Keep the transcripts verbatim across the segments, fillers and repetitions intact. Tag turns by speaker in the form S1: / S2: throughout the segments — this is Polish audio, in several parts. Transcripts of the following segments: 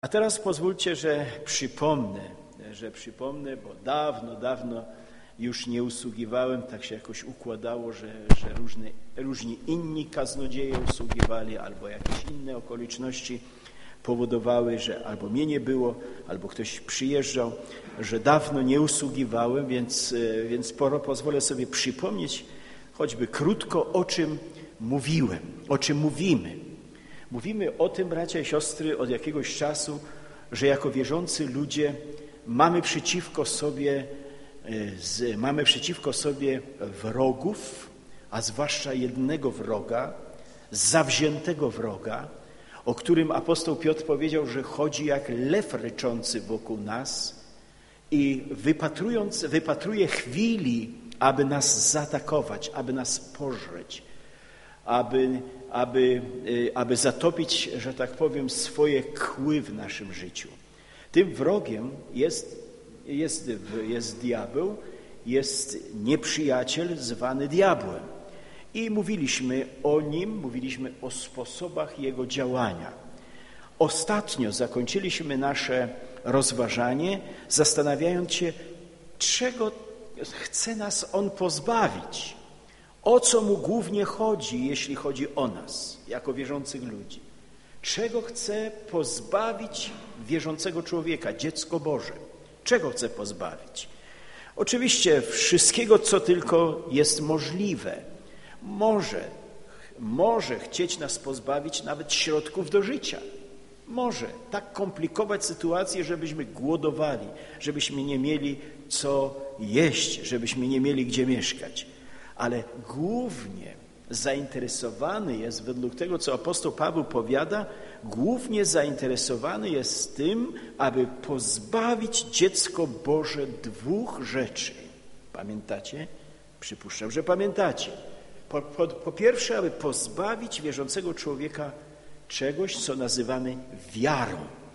S1: A teraz pozwólcie, że przypomnę, że przypomnę, bo dawno, dawno już nie usługiwałem, tak się jakoś układało, że, że różne, różni inni kaznodzieje usługiwali, albo jakieś inne okoliczności powodowały, że albo mnie nie było, albo ktoś przyjeżdżał, że dawno nie usługiwałem, więc, więc pozwolę sobie przypomnieć choćby krótko, o czym mówiłem, o czym mówimy. Mówimy o tym, bracia i siostry, od jakiegoś czasu, że jako wierzący ludzie mamy przeciwko sobie, z, mamy przeciwko sobie wrogów, a zwłaszcza jednego wroga, zawziętego wroga, o którym apostoł Piotr powiedział, że chodzi jak lew ryczący wokół nas i wypatrując, wypatruje chwili, aby nas zaatakować, aby nas pożreć, aby, aby, aby zatopić, że tak powiem, swoje kły w naszym życiu. Tym wrogiem jest, jest, jest diabeł, jest nieprzyjaciel zwany diabłem. I mówiliśmy o nim, mówiliśmy o sposobach jego działania. Ostatnio zakończyliśmy nasze rozważanie, zastanawiając się, czego chce nas on pozbawić. O co mu głównie chodzi, jeśli chodzi o nas, jako wierzących ludzi? Czego chce pozbawić wierzącego człowieka, dziecko Boże? Czego chce pozbawić? Oczywiście wszystkiego, co tylko jest możliwe. Może, może chcieć nas pozbawić nawet środków do życia. Może tak komplikować sytuację, żebyśmy głodowali, żebyśmy nie mieli co jeść, żebyśmy nie mieli gdzie mieszkać. Ale głównie zainteresowany jest, według tego, co apostoł Paweł powiada, głównie zainteresowany jest tym, aby pozbawić dziecko Boże dwóch rzeczy. Pamiętacie? Przypuszczam, że pamiętacie. Po, po, po pierwsze, aby pozbawić wierzącego człowieka czegoś, co nazywamy wiarą.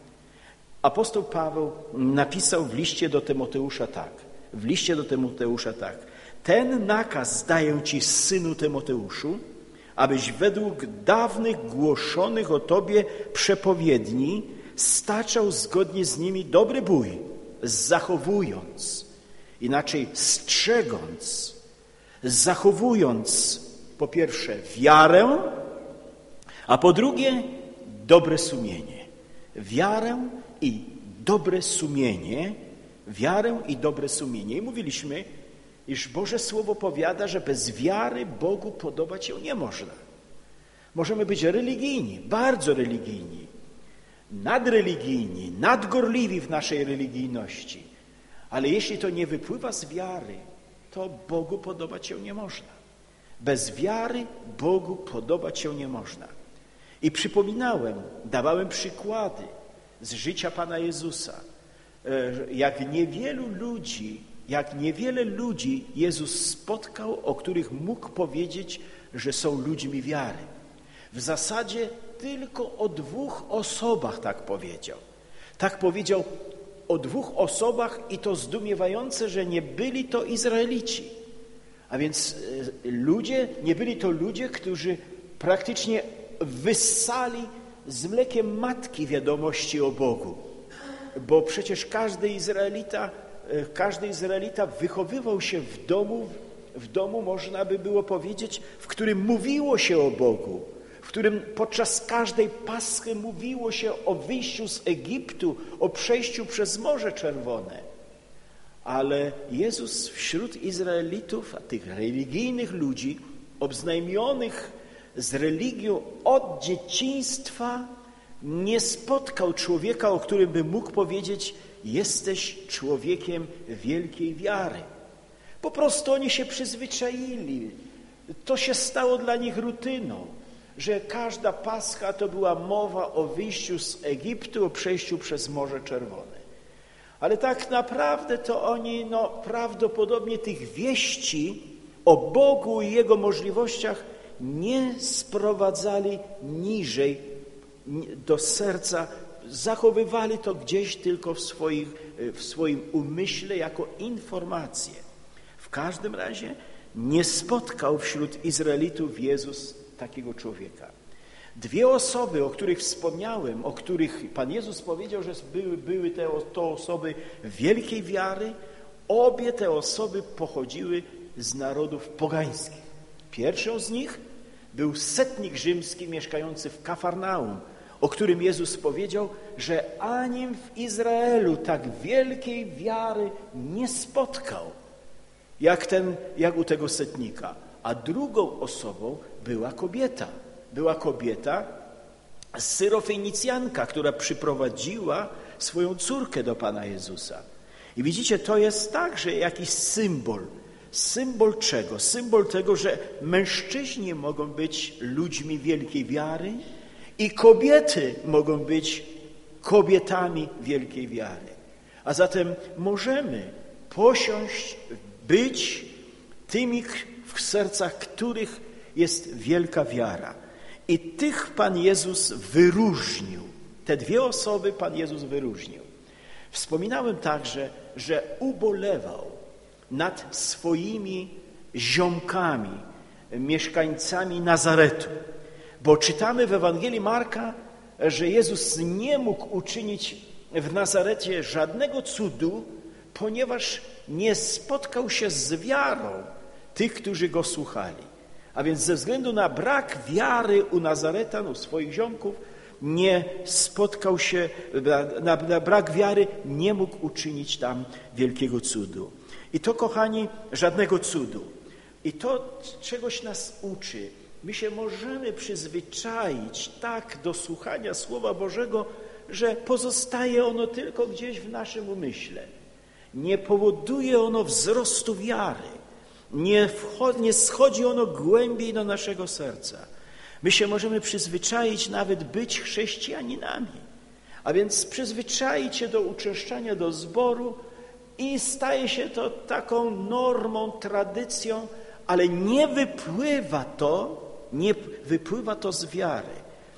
S1: Apostoł Paweł napisał w liście do Tymoteusza tak. W liście do Tymoteusza tak. Ten nakaz daję ci, synu Tymoteuszu, abyś według dawnych głoszonych o tobie przepowiedni staczał zgodnie z nimi dobry bój, zachowując, inaczej strzegąc, zachowując po pierwsze wiarę, a po drugie dobre sumienie. Wiarę i dobre sumienie, wiarę i dobre sumienie. I mówiliśmy, iż Boże Słowo powiada, że bez wiary Bogu podobać się nie można. Możemy być religijni, bardzo religijni, nadreligijni, nadgorliwi w naszej religijności, ale jeśli to nie wypływa z wiary, to Bogu podobać się nie można. Bez wiary Bogu podobać się nie można. I przypominałem, dawałem przykłady z życia Pana Jezusa, jak niewielu ludzi, jak niewiele ludzi Jezus spotkał, o których mógł powiedzieć, że są ludźmi wiary. W zasadzie tylko o dwóch osobach tak powiedział. Tak powiedział o dwóch osobach i to zdumiewające, że nie byli to Izraelici. A więc ludzie, nie byli to ludzie, którzy praktycznie wyssali z mlekiem matki wiadomości o Bogu. Bo przecież każdy Izraelita, każdy Izraelita wychowywał się w domu, w domu można by było powiedzieć, w którym mówiło się o Bogu, w którym podczas każdej Paschy mówiło się o wyjściu z Egiptu, o przejściu przez Morze Czerwone. Ale Jezus wśród Izraelitów, a tych religijnych ludzi, obznajomionych z religią od dzieciństwa, nie spotkał człowieka, o którym by mógł powiedzieć: jesteś człowiekiem wielkiej wiary. Po prostu oni się przyzwyczaili. To się stało dla nich rutyną, że każda Pascha to była mowa o wyjściu z Egiptu, o przejściu przez Morze Czerwone. Ale tak naprawdę to oni no, prawdopodobnie tych wieści o Bogu i Jego możliwościach nie sprowadzali niżej do serca, zachowywali to gdzieś tylko w, swoich, w swoim umyśle jako informację. W każdym razie nie spotkał wśród Izraelitów Jezus takiego człowieka. Dwie osoby, o których wspomniałem, o których Pan Jezus powiedział, że były, były te, to osoby wielkiej wiary, obie te osoby pochodziły z narodów pogańskich. Pierwszą z nich był setnik rzymski mieszkający w Kafarnaum, o którym Jezus powiedział, że ani w Izraelu tak wielkiej wiary nie spotkał, jak, ten, jak u tego setnika. A drugą osobą była kobieta. Była kobieta, Syrofenicjanka, która przyprowadziła swoją córkę do Pana Jezusa. I widzicie, to jest także jakiś symbol. Symbol czego? Symbol tego, że mężczyźni mogą być ludźmi wielkiej wiary i kobiety mogą być kobietami wielkiej wiary. A zatem możemy posiąść, być tymi, w sercach których jest wielka wiara. I tych Pan Jezus wyróżnił. Te dwie osoby Pan Jezus wyróżnił. Wspominałem także, że ubolewał nad swoimi ziomkami, mieszkańcami Nazaretu. Bo czytamy w Ewangelii Marka, że Jezus nie mógł uczynić w Nazarecie żadnego cudu, ponieważ nie spotkał się z wiarą tych, którzy Go słuchali. A więc ze względu na brak wiary u Nazaretan, u swoich ziomków, nie spotkał się, na, na brak wiary nie mógł uczynić tam wielkiego cudu. I to, kochani, żadnego cudu. I to czegoś nas uczy. My się możemy przyzwyczaić tak do słuchania Słowa Bożego, że pozostaje ono tylko gdzieś w naszym umyśle. Nie powoduje ono wzrostu wiary. Nie, wchodzi, nie schodzi ono głębiej do naszego serca. My się możemy przyzwyczaić nawet być chrześcijaninami. A więc przyzwyczaić się do uczęszczania do zboru i staje się to taką normą, tradycją, ale nie wypływa to, nie wypływa to z wiary.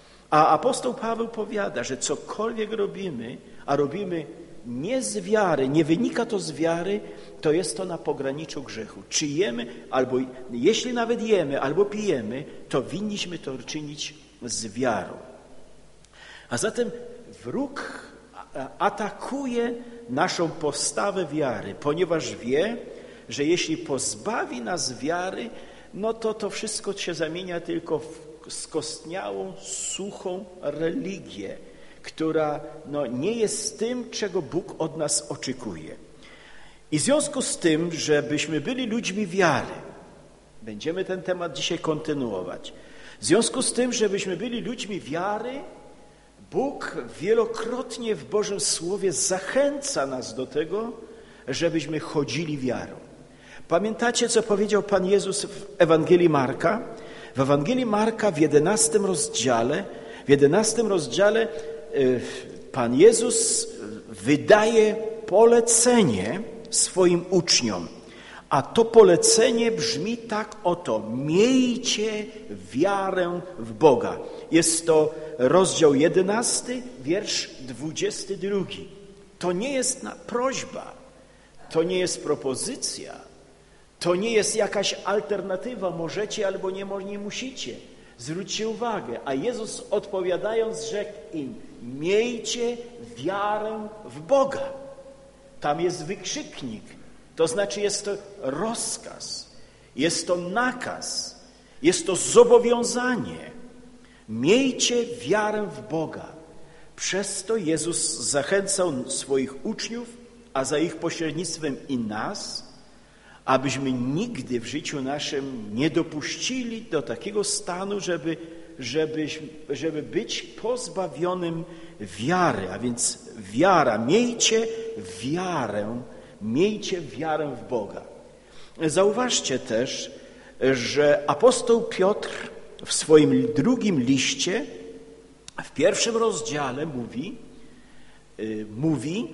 S1: A apostoł Paweł powiada, że cokolwiek robimy, a robimy nie z wiary, nie wynika to z wiary, to jest to na pograniczu grzechu. Czy jemy, albo jeśli nawet jemy, albo pijemy, to winniśmy to czynić z wiarą. A zatem wróg atakuje naszą postawę wiary, ponieważ wie, że jeśli pozbawi nas wiary, no to to wszystko się zamienia tylko w skostniałą, suchą religię, która no, nie jest tym, czego Bóg od nas oczekuje. I w związku z tym, żebyśmy byli ludźmi wiary, będziemy ten temat dzisiaj kontynuować, w związku z tym, żebyśmy byli ludźmi wiary, Bóg wielokrotnie w Bożym Słowie zachęca nas do tego, żebyśmy chodzili wiarą. Pamiętacie, co powiedział Pan Jezus w Ewangelii Marka? W Ewangelii Marka w jedenastym rozdziale, w jedenastym rozdziale Pan Jezus wydaje polecenie swoim uczniom, a to polecenie brzmi tak oto: miejcie wiarę w Boga. Jest to rozdział jedenasty, wiersz dwudziesty drugi. To nie jest prośba, to nie jest propozycja, to nie jest jakaś alternatywa, możecie albo nie, nie musicie. Zwróćcie uwagę, a Jezus odpowiadając rzekł im: miejcie wiarę w Boga. Tam jest wykrzyknik, to znaczy jest to rozkaz, jest to nakaz, jest to zobowiązanie. Miejcie wiarę w Boga. Przez to Jezus zachęcał swoich uczniów, a za ich pośrednictwem i nas, abyśmy nigdy w życiu naszym nie dopuścili do takiego stanu, żeby, żeby, żeby być pozbawionym wiary. A więc wiara, miejcie wiarę, miejcie wiarę w Boga. Zauważcie też, że apostoł Piotr w swoim drugim liście, w pierwszym rozdziale mówi, yy, mówi,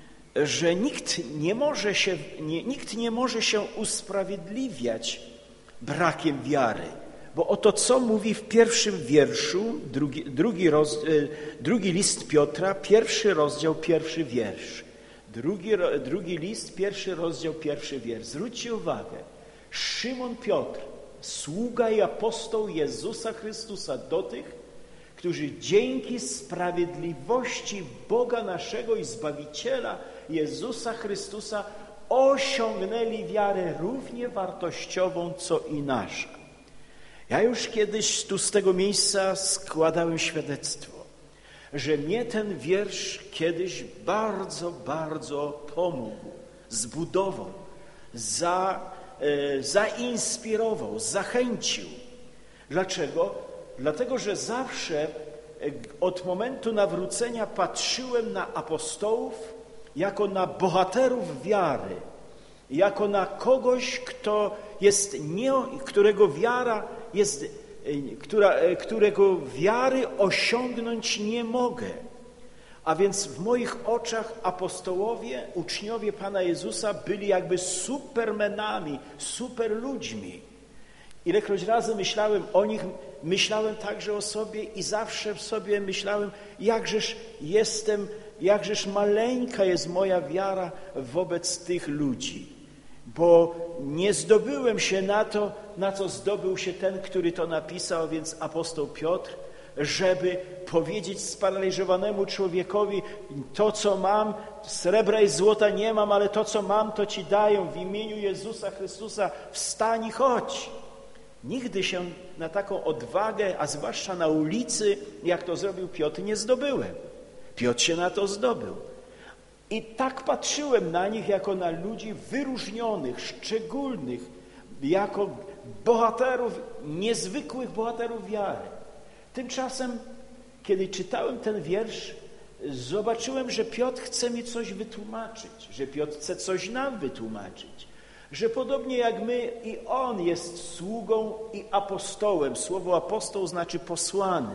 S1: że nikt nie może się, nie, nikt nie może się usprawiedliwiać brakiem wiary. Bo oto co mówi w pierwszym wierszu, drugi, drugi, roz, drugi list Piotra, pierwszy rozdział, pierwszy wiersz. Drugi, drugi list, pierwszy rozdział, pierwszy wiersz. Zwróćcie uwagę, Szymon Piotr, sługa i apostoł Jezusa Chrystusa, do tych, którzy dzięki sprawiedliwości Boga naszego i Zbawiciela Jezusa Chrystusa osiągnęli wiarę równie wartościową, co i nasza. Ja już kiedyś tu z tego miejsca składałem świadectwo, że mnie ten wiersz kiedyś bardzo, bardzo pomógł, zbudował, za, e, zainspirował, zachęcił. Dlaczego? Dlatego, że zawsze e, od momentu nawrócenia patrzyłem na apostołów jako na bohaterów wiary, jako na kogoś, kto jest nie, którego wiara jest, która, którego wiary osiągnąć nie mogę. A więc w moich oczach apostołowie, uczniowie Pana Jezusa byli jakby supermenami, superludźmi. Ilekroć razy myślałem o nich, myślałem także o sobie i zawsze w sobie myślałem, jakżeż jestem, jakżeż maleńka jest moja wiara wobec tych ludzi. Bo nie zdobyłem się na to, na co zdobył się ten, który to napisał, więc apostoł Piotr, żeby powiedzieć sparaliżowanemu człowiekowi, to co mam, srebra i złota nie mam, ale to co mam, to ci daję w imieniu Jezusa Chrystusa, wstań i chodź. Nigdy się na taką odwagę, a zwłaszcza na ulicy, jak to zrobił Piotr, nie zdobyłem. Piotr się na to zdobył. I tak patrzyłem na nich jako na ludzi wyróżnionych, szczególnych, jako bohaterów, niezwykłych bohaterów wiary. Tymczasem, kiedy czytałem ten wiersz, zobaczyłem, że Piotr chce mi coś wytłumaczyć, że Piotr chce coś nam wytłumaczyć, że podobnie jak my i on jest sługą i apostołem. Słowo apostoł znaczy posłany.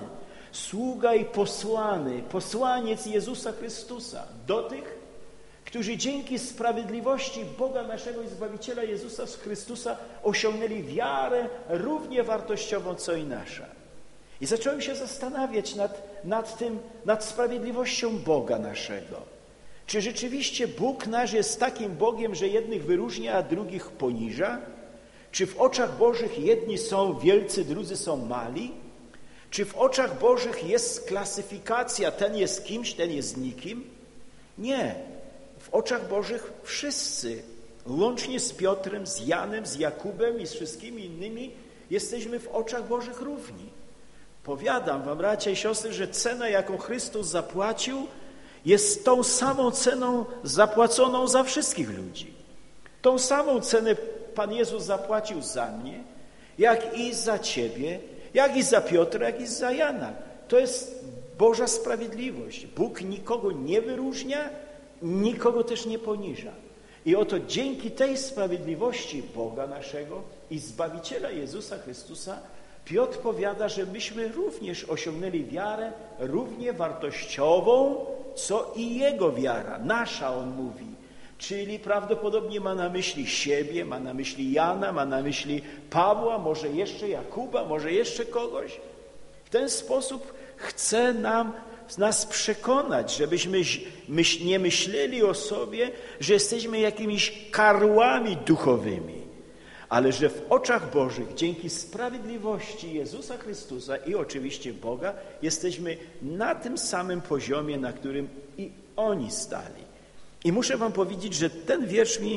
S1: Sługa i posłany, posłaniec Jezusa Chrystusa do tych, którzy dzięki sprawiedliwości Boga naszego i Zbawiciela Jezusa Chrystusa osiągnęli wiarę równie wartościową, co i nasza. I zacząłem się zastanawiać nad, nad tym, nad sprawiedliwością Boga naszego. Czy rzeczywiście Bóg nasz jest takim Bogiem, że jednych wyróżnia, a drugich poniża? Czy w oczach Bożych jedni są wielcy, drudzy są mali? Czy w oczach Bożych jest klasyfikacja, ten jest kimś, ten jest nikim? Nie. W oczach Bożych wszyscy, łącznie z Piotrem, z Janem, z Jakubem i z wszystkimi innymi, jesteśmy w oczach Bożych równi. Powiadam wam, bracia i siostry, że cena, jaką Chrystus zapłacił, jest tą samą ceną zapłaconą za wszystkich ludzi. Tą samą cenę Pan Jezus zapłacił za mnie, jak i za ciebie, jak i za Piotra, jak i za Jana. To jest Boża sprawiedliwość. Bóg nikogo nie wyróżnia, nikogo też nie poniża. I oto dzięki tej sprawiedliwości Boga naszego i Zbawiciela Jezusa Chrystusa Piotr powiada, że myśmy również osiągnęli wiarę równie wartościową, co i jego wiara. Nasza, on mówi. Czyli prawdopodobnie ma na myśli siebie, ma na myśli Jana, ma na myśli Pawła, może jeszcze Jakuba, może jeszcze kogoś. W ten sposób chce nam, nas przekonać, żebyśmy myśl, nie myśleli o sobie, że jesteśmy jakimiś karłami duchowymi, ale że w oczach Bożych, dzięki sprawiedliwości Jezusa Chrystusa i oczywiście Boga, jesteśmy na tym samym poziomie, na którym i oni stali. I muszę wam powiedzieć, że ten wiersz mi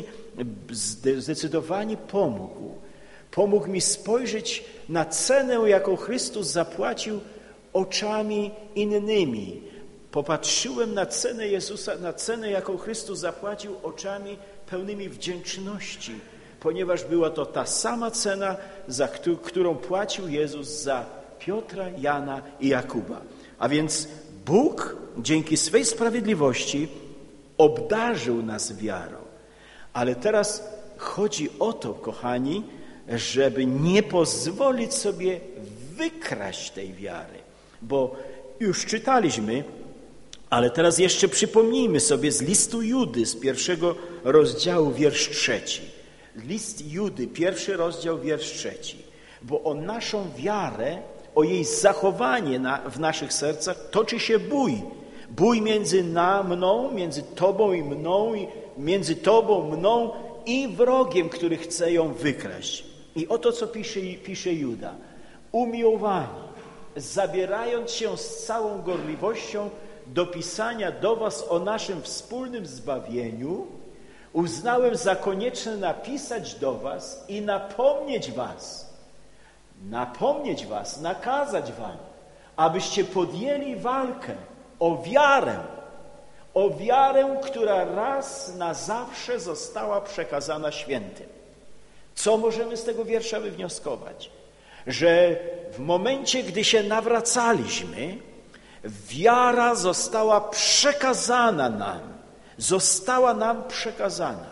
S1: zdecydowanie pomógł. Pomógł mi spojrzeć na cenę, jaką Chrystus zapłacił oczami innymi. Popatrzyłem na cenę Jezusa, na cenę, jaką Chrystus zapłacił oczami pełnymi wdzięczności, ponieważ była to ta sama cena, za którą płacił Jezus za Piotra, Jana i Jakuba. A więc Bóg dzięki swej sprawiedliwości obdarzył nas wiarą. Ale teraz chodzi o to, kochani, żeby nie pozwolić sobie wykraść tej wiary. Bo już czytaliśmy, ale teraz jeszcze przypomnijmy sobie z listu Judy, z pierwszego rozdziału, wiersz trzeci. List Judy, pierwszy rozdział, wiersz trzeci. Bo o naszą wiarę, o jej zachowanie na, w naszych sercach toczy się bój. Bój między na, mną, między tobą i mną, i między tobą, mną i wrogiem, który chce ją wykraść. I oto co pisze, pisze Juda. Umiłowani, zabierając się z całą gorliwością do pisania do was o naszym wspólnym zbawieniu, uznałem za konieczne napisać do was i napomnieć was, napomnieć was, nakazać wam, abyście podjęli walkę o wiarę, o wiarę, która raz na zawsze została przekazana świętym. Co możemy z tego wiersza wywnioskować? Że w momencie, gdy się nawracaliśmy, wiara została przekazana nam, została nam przekazana.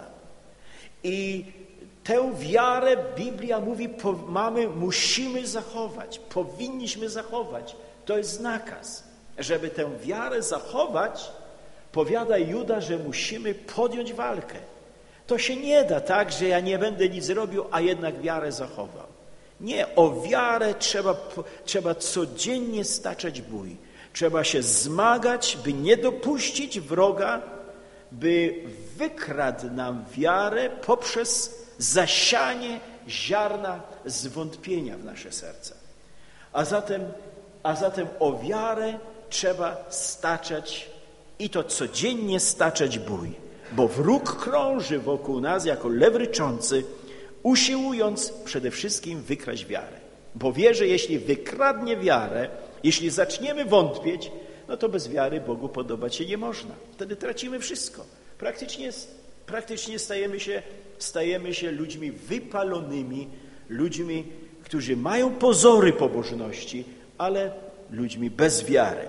S1: I tę wiarę Biblia mówi, po, mamy, musimy zachować, powinniśmy zachować. To jest nakaz. Żeby tę wiarę zachować, powiada Juda, że musimy podjąć walkę. To się nie da tak, że ja nie będę nic robił, a jednak wiarę zachował. Nie, o wiarę trzeba, trzeba codziennie staczać bój. Trzeba się zmagać, by nie dopuścić wroga, by wykradł nam wiarę poprzez zasianie ziarna zwątpienia w nasze serca. A zatem, a zatem o wiarę trzeba staczać i to codziennie staczać bój, bo wróg krąży wokół nas jako lew ryczący, usiłując przede wszystkim wykraść wiarę. Bo wie, że jeśli wykradnie wiarę, jeśli zaczniemy wątpieć, no to bez wiary Bogu podobać się nie można. Wtedy tracimy wszystko. Praktycznie, praktycznie stajemy się, stajemy się ludźmi wypalonymi, ludźmi, którzy mają pozory pobożności, ale ludźmi bez wiary.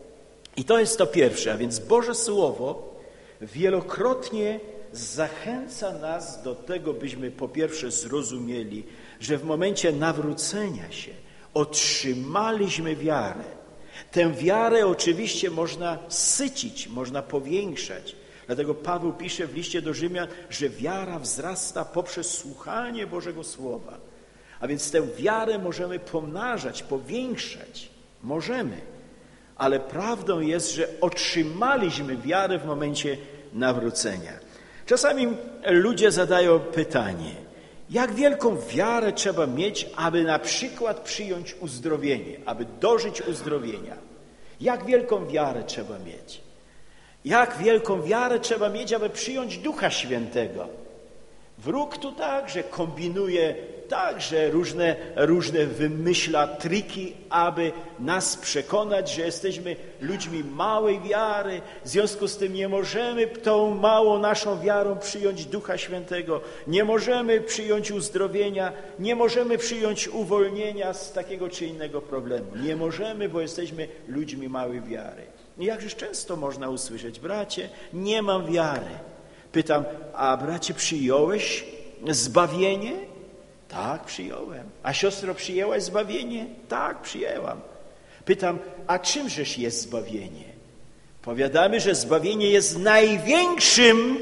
S1: I to jest to pierwsze, a więc Boże Słowo wielokrotnie zachęca nas do tego, byśmy po pierwsze zrozumieli, że w momencie nawrócenia się otrzymaliśmy wiarę. Tę wiarę oczywiście można sycić, można powiększać. Dlatego Paweł pisze w liście do Rzymian, że wiara wzrasta poprzez słuchanie Bożego Słowa. A więc tę wiarę możemy pomnażać, powiększać. Możemy. Ale prawdą jest, że otrzymaliśmy wiarę w momencie nawrócenia. Czasami ludzie zadają pytanie, jak wielką wiarę trzeba mieć, aby na przykład przyjąć uzdrowienie, aby dożyć uzdrowienia? Jak wielką wiarę trzeba mieć? Jak wielką wiarę trzeba mieć, aby przyjąć Ducha Świętego? Wróg tu także kombinuje, także różne, różne wymyśla triki, aby nas przekonać, że jesteśmy ludźmi małej wiary. W związku z tym nie możemy tą małą naszą wiarą przyjąć Ducha Świętego. Nie możemy przyjąć uzdrowienia, nie możemy przyjąć uwolnienia z takiego czy innego problemu. Nie możemy, bo jesteśmy ludźmi małej wiary. I jakżeż często można usłyszeć, bracie, nie mam wiary. Pytam, a bracie, przyjąłeś zbawienie? Tak, przyjąłem. A siostro, przyjęłaś zbawienie? Tak, przyjęłam. Pytam, a czymżeż jest zbawienie? Powiadamy, że zbawienie jest największym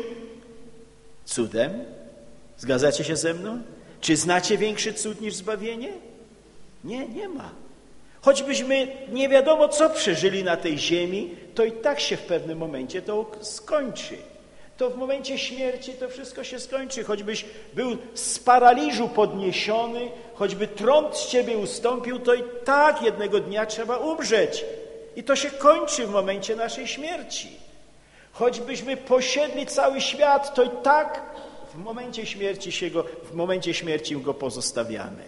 S1: cudem. Zgadzacie się ze mną? Czy znacie większy cud niż zbawienie? Nie, nie ma. Choćbyśmy nie wiadomo co przeżyli na tej ziemi, to i tak się w pewnym momencie to skończy. To w momencie śmierci to wszystko się skończy. Choćbyś był z paraliżu podniesiony, choćby trąd z ciebie ustąpił, to i tak jednego dnia trzeba umrzeć. I to się kończy w momencie naszej śmierci. Choćbyśmy posiedli cały świat, to i tak w momencie śmierci się go, w momencie śmierci go pozostawiamy.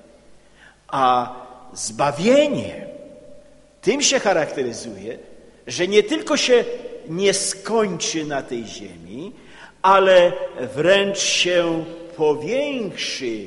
S1: A zbawienie tym się charakteryzuje, że nie tylko się nie skończy na tej ziemi, ale wręcz się powiększy,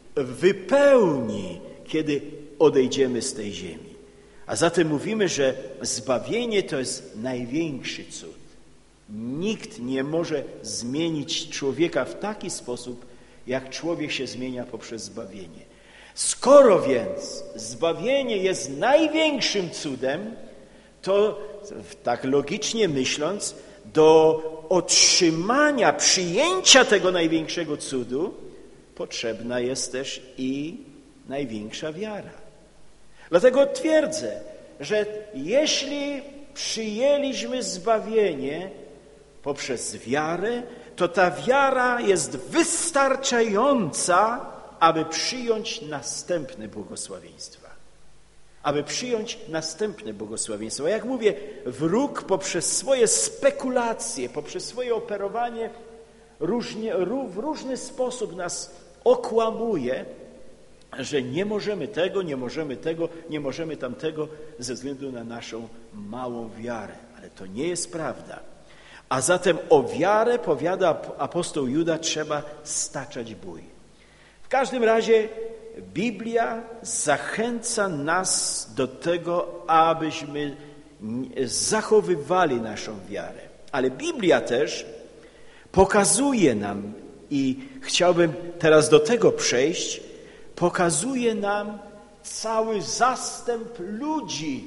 S1: wypełni, kiedy odejdziemy z tej ziemi. A zatem mówimy, że zbawienie to jest największy cud. Nikt nie może zmienić człowieka w taki sposób, jak człowiek się zmienia poprzez zbawienie. Skoro więc zbawienie jest największym cudem, to tak logicznie myśląc, do otrzymania, przyjęcia tego największego cudu potrzebna jest też i największa wiara. Dlatego twierdzę, że jeśli przyjęliśmy zbawienie poprzez wiarę, to ta wiara jest wystarczająca, aby przyjąć następne błogosławieństwa. aby przyjąć następne błogosławieństwo. Jak mówię, wróg poprzez swoje spekulacje, poprzez swoje operowanie różnie, w różny sposób nas okłamuje, że nie możemy tego, nie możemy tego, nie możemy tamtego ze względu na naszą małą wiarę. Ale to nie jest prawda. A zatem o wiarę, powiada apostoł Juda, trzeba staczać bój. W każdym razie Biblia zachęca nas do tego, abyśmy zachowywali naszą wiarę. Ale Biblia też pokazuje nam, i chciałbym teraz do tego przejść, pokazuje nam cały zastęp ludzi,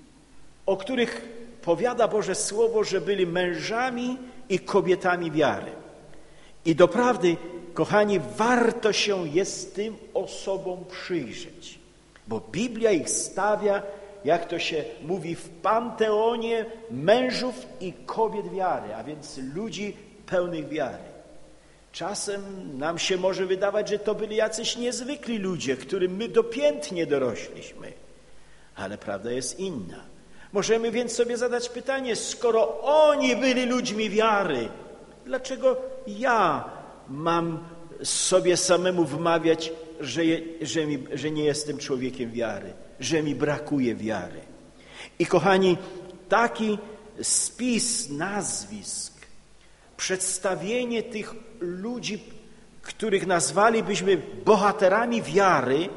S1: o których powiada Boże Słowo, że byli mężami i kobietami wiary. I doprawdy, kochani, warto się jest tym osobom przyjrzeć, bo Biblia ich stawia, jak to się mówi, w panteonie mężów i kobiet wiary, a więc ludzi pełnych wiary. Czasem nam się może wydawać, że to byli jacyś niezwykli ludzie, którym my dopiętnie dorośliśmy, ale prawda jest inna. Możemy więc sobie zadać pytanie, skoro oni byli ludźmi wiary, dlaczego ja mam sobie samemu wmawiać, że, je, że, mi, że nie jestem człowiekiem wiary, że mi brakuje wiary? I kochani, taki spis nazwisk, przedstawienie tych ludzi, których nazwalibyśmy bohaterami wiary,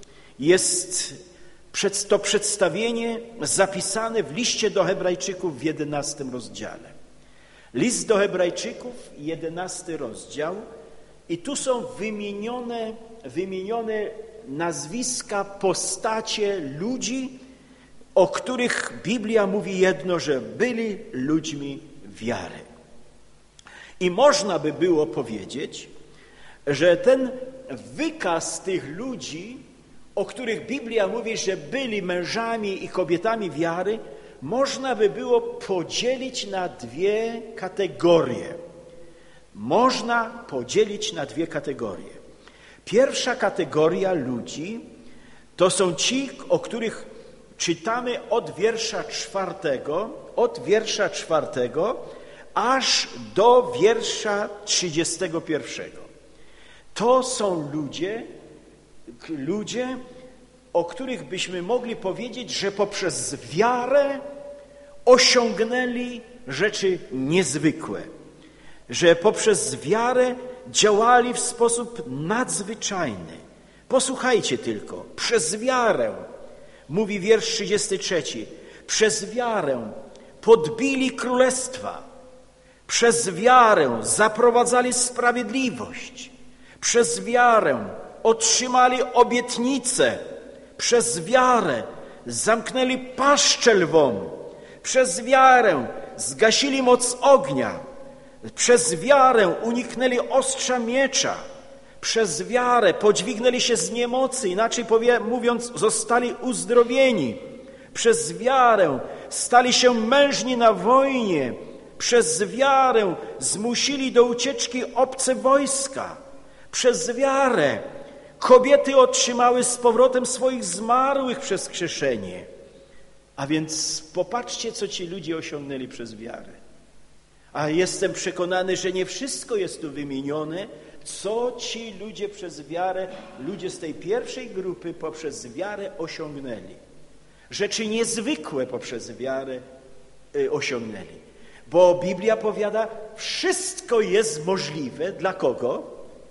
S1: jest to przedstawienie zapisane w liście do Hebrajczyków w jedenastym rozdziale. List do Hebrajczyków, jedenasty rozdział, i tu są wymienione, wymienione nazwiska, postacie ludzi, o których Biblia mówi jedno, że byli ludźmi wiary. I można by było powiedzieć, że ten wykaz tych ludzi, o których Biblia mówi, że byli mężami i kobietami wiary, można by było podzielić na dwie kategorie. Można podzielić na dwie kategorie. Pierwsza kategoria ludzi to są ci, o których czytamy od wiersza czwartego, od wiersza czwartego aż do wiersza trzydziestego pierwszego. To są ludzie, ludzie, o których byśmy mogli powiedzieć, że poprzez wiarę osiągnęli rzeczy niezwykłe, że poprzez wiarę działali w sposób nadzwyczajny. Posłuchajcie tylko, przez wiarę, mówi wiersz trzydziesty trzeci, przez wiarę podbili królestwa, przez wiarę zaprowadzali sprawiedliwość, przez wiarę otrzymali obietnice, przez wiarę zamknęli paszczę lwom, przez wiarę zgasili moc ognia, przez wiarę uniknęli ostrza miecza, przez wiarę podźwignęli się z niemocy, inaczej mówiąc, zostali uzdrowieni, przez wiarę stali się mężni na wojnie, przez wiarę zmusili do ucieczki obce wojska, przez wiarę kobiety otrzymały z powrotem swoich zmarłych przez wskrzeszenie. A więc popatrzcie, co ci ludzie osiągnęli przez wiarę. A jestem przekonany, że nie wszystko jest tu wymienione, co ci ludzie przez wiarę, ludzie z tej pierwszej grupy poprzez wiarę osiągnęli. Rzeczy niezwykłe poprzez wiarę y, osiągnęli. Bo Biblia powiada, wszystko jest możliwe dla kogo?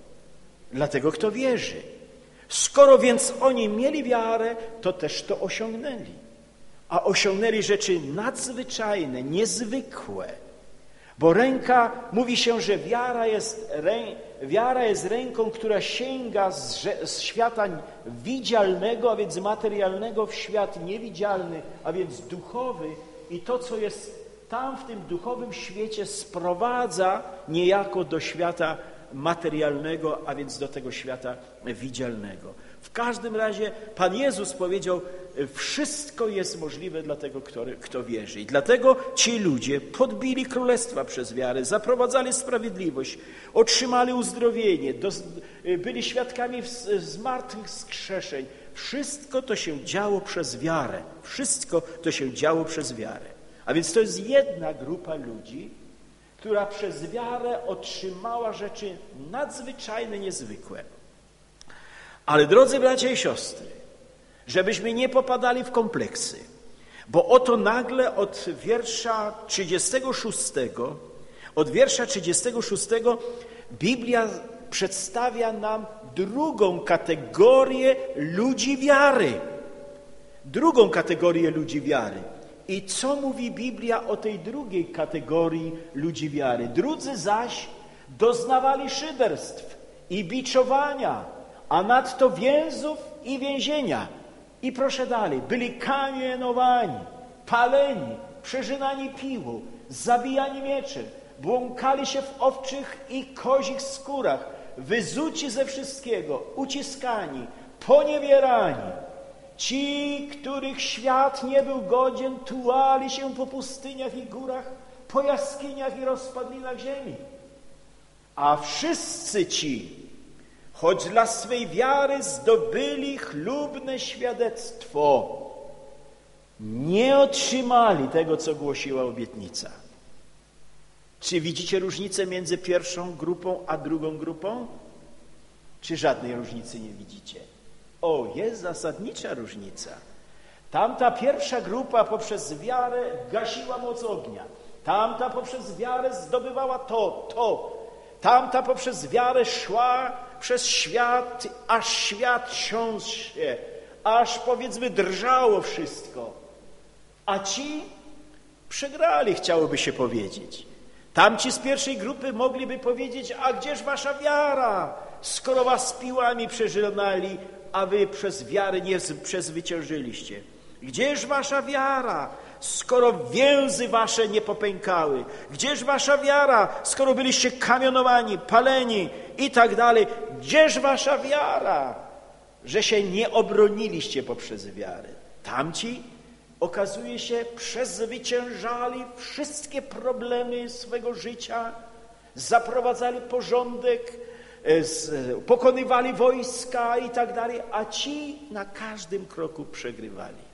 S1: Dla tego, kto wierzy. Skoro więc oni mieli wiarę, to też to osiągnęli. A osiągnęli rzeczy nadzwyczajne, niezwykłe. Bo ręka, mówi się, że wiara jest, rę, wiara jest ręką, która sięga z, z świata widzialnego, a więc materialnego, w świat niewidzialny, a więc duchowy, i to, co jest tam w tym duchowym świecie, sprowadza niejako do świata materialnego, a więc do tego świata widzialnego. W każdym razie Pan Jezus powiedział, wszystko jest możliwe dla tego, kto, kto wierzy. I dlatego ci ludzie podbili królestwa przez wiarę, zaprowadzali sprawiedliwość, otrzymali uzdrowienie, do, byli świadkami zmartwychwskrzeszeń. wszystko to się działo przez wiarę. Wszystko to się działo przez wiarę. A więc to jest jedna grupa ludzi, która przez wiarę otrzymała rzeczy nadzwyczajne, niezwykłe. Ale drodzy bracia i siostry, żebyśmy nie popadali w kompleksy, bo oto nagle od wiersza trzydziestego szóstego, od wiersza trzydziestego szóstego Biblia przedstawia nam drugą kategorię ludzi wiary. Drugą kategorię ludzi wiary. I co mówi Biblia o tej drugiej kategorii ludzi wiary? Drudzy zaś doznawali szyderstw i biczowania, a nadto więzów i więzienia. I proszę dalej, byli kamienowani, paleni, przeżynani piłą, zabijani mieczem, błąkali się w owczych i kozich skórach, wyzuci ze wszystkiego, uciskani, poniewierani. Ci, których świat nie był godzien, tułali się po pustyniach i górach, po jaskiniach i rozpadlinach ziemi. A wszyscy ci, choć dla swej wiary zdobyli chlubne świadectwo, nie otrzymali tego, co głosiła obietnica. Czy widzicie różnicę między pierwszą grupą a drugą grupą? Czy żadnej różnicy nie widzicie? O, jest zasadnicza różnica. Tamta pierwsza grupa poprzez wiarę gasiła moc ognia. Tamta poprzez wiarę zdobywała to, to. Tamta poprzez wiarę szła przez świat, aż świat trząsł się, aż powiedzmy drżało wszystko. A ci przegrali, chciałoby się powiedzieć. Tamci z pierwszej grupy mogliby powiedzieć, a gdzież wasza wiara, skoro was piłami przeżynali, a wy przez wiarę nie przezwyciężyliście. Gdzież wasza wiara, skoro więzy wasze nie popękały? Gdzież wasza wiara, skoro byliście kamionowani, paleni i tak dalej? Gdzież wasza wiara, że się nie obroniliście poprzez wiarę? Tamci, okazuje się, przezwyciężali wszystkie problemy swego życia, zaprowadzali porządek, pokonywali wojska i tak dalej, a ci na każdym kroku przegrywali.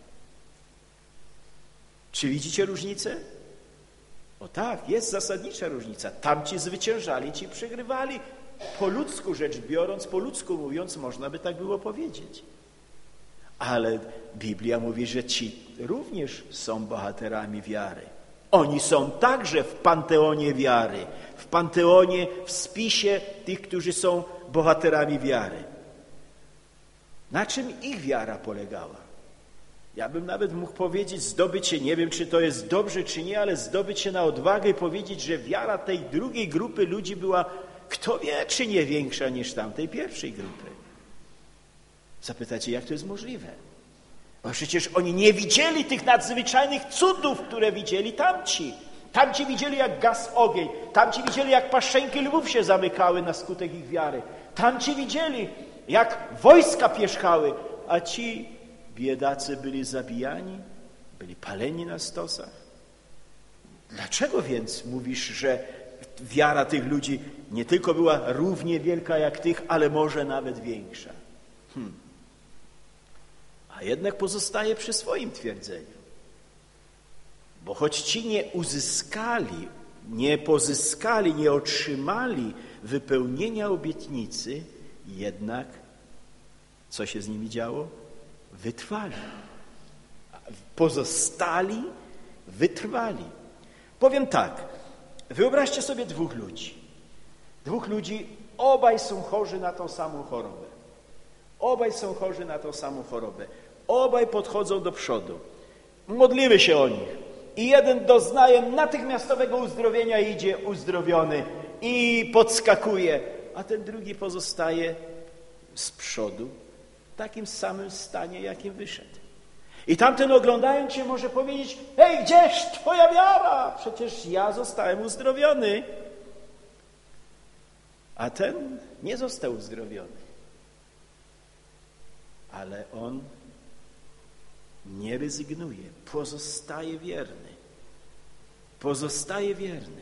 S1: Czy widzicie różnicę? O tak, jest zasadnicza różnica. Tamci zwyciężali, ci przegrywali. Po ludzku rzecz biorąc, po ludzku mówiąc, można by tak było powiedzieć. Ale Biblia mówi, że ci również są bohaterami wiary. Oni są także w panteonie wiary, w panteonie, w spisie tych, którzy są bohaterami wiary. Na czym ich wiara polegała? Ja bym nawet mógł powiedzieć, zdobyć się, nie wiem, czy to jest dobrze, czy nie, ale zdobyć się na odwagę i powiedzieć, że wiara tej drugiej grupy ludzi była, kto wie, czy nie większa niż tamtej pierwszej grupy. Zapytacie, jak to jest możliwe? Bo przecież oni nie widzieli tych nadzwyczajnych cudów, które widzieli tamci. Tamci widzieli, jak gasł ogień. Tamci widzieli, jak paszczenki lwów się zamykały na skutek ich wiary. Tamci widzieli, jak wojska pierzchały, a ci biedacy byli zabijani, byli paleni na stosach. Dlaczego więc mówisz, że wiara tych ludzi nie tylko była równie wielka jak tych, ale może nawet większa? Hmm. A jednak pozostaje przy swoim twierdzeniu. Bo choć ci nie uzyskali, nie pozyskali, nie otrzymali wypełnienia obietnicy, jednak co się z nimi działo? Wytrwali. Pozostali, wytrwali. Powiem tak, wyobraźcie sobie dwóch ludzi. Dwóch ludzi, obaj są chorzy na tą samą chorobę. Obaj są chorzy na tą samą chorobę. Obaj podchodzą do przodu. Modlimy się o nich. I jeden doznaje natychmiastowego uzdrowienia i idzie uzdrowiony i podskakuje, a ten drugi pozostaje z przodu w takim samym stanie, jakim wyszedł. I tamten, oglądając się, może powiedzieć: hej, gdzież twoja wiara? Przecież ja zostałem uzdrowiony. A ten nie został uzdrowiony. Ale on nie rezygnuje, pozostaje wierny. Pozostaje wierny.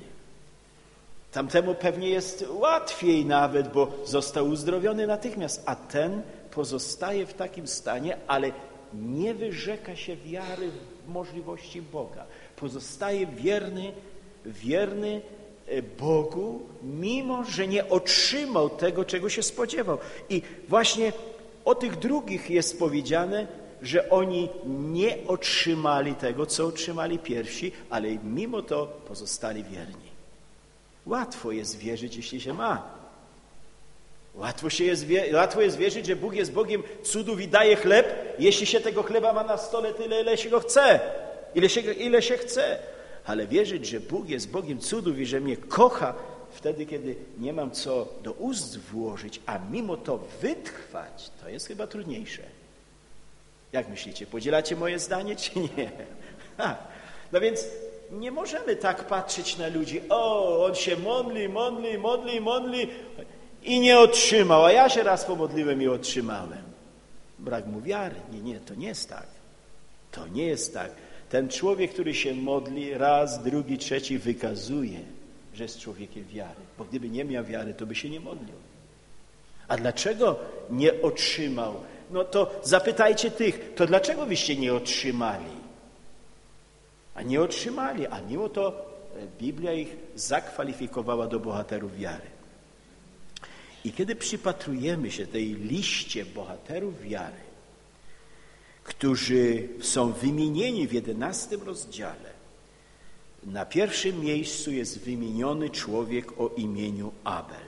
S1: Tamtemu pewnie jest łatwiej nawet, bo został uzdrowiony natychmiast, a ten pozostaje w takim stanie, ale nie wyrzeka się wiary w możliwości Boga. Pozostaje wierny, wierny Bogu, mimo że nie otrzymał tego, czego się spodziewał. I właśnie o tych drugich jest powiedziane, że oni nie otrzymali tego, co otrzymali pierwsi, ale mimo to pozostali wierni. Łatwo jest wierzyć, jeśli się ma. Łatwo, się jest, łatwo jest wierzyć, że Bóg jest Bogiem cudów i daje chleb, jeśli się tego chleba ma na stole tyle, ile się go chce, ile się, ile się chce. Ale wierzyć, że Bóg jest Bogiem cudów i że mnie kocha wtedy, kiedy nie mam co do ust włożyć, a mimo to wytrwać, to jest chyba trudniejsze. Jak myślicie, podzielacie moje zdanie, czy nie? Ha. No więc nie możemy tak patrzeć na ludzi. O, on się modli, modli, modli, modli i nie otrzymał, a ja się raz pomodliłem i otrzymałem. Brak mu wiary. Nie, nie, to nie jest tak. To nie jest tak. Ten człowiek, który się modli raz, drugi, trzeci, wykazuje, że jest człowiekiem wiary. Bo gdyby nie miał wiary, to by się nie modlił. A dlaczego nie otrzymał? No to zapytajcie tych, to dlaczego wyście nie otrzymali? A nie otrzymali, a mimo to Biblia ich zakwalifikowała do bohaterów wiary. I kiedy przypatrujemy się tej liście bohaterów wiary, którzy są wymienieni w jedenastym rozdziale, na pierwszym miejscu jest wymieniony człowiek o imieniu Abel.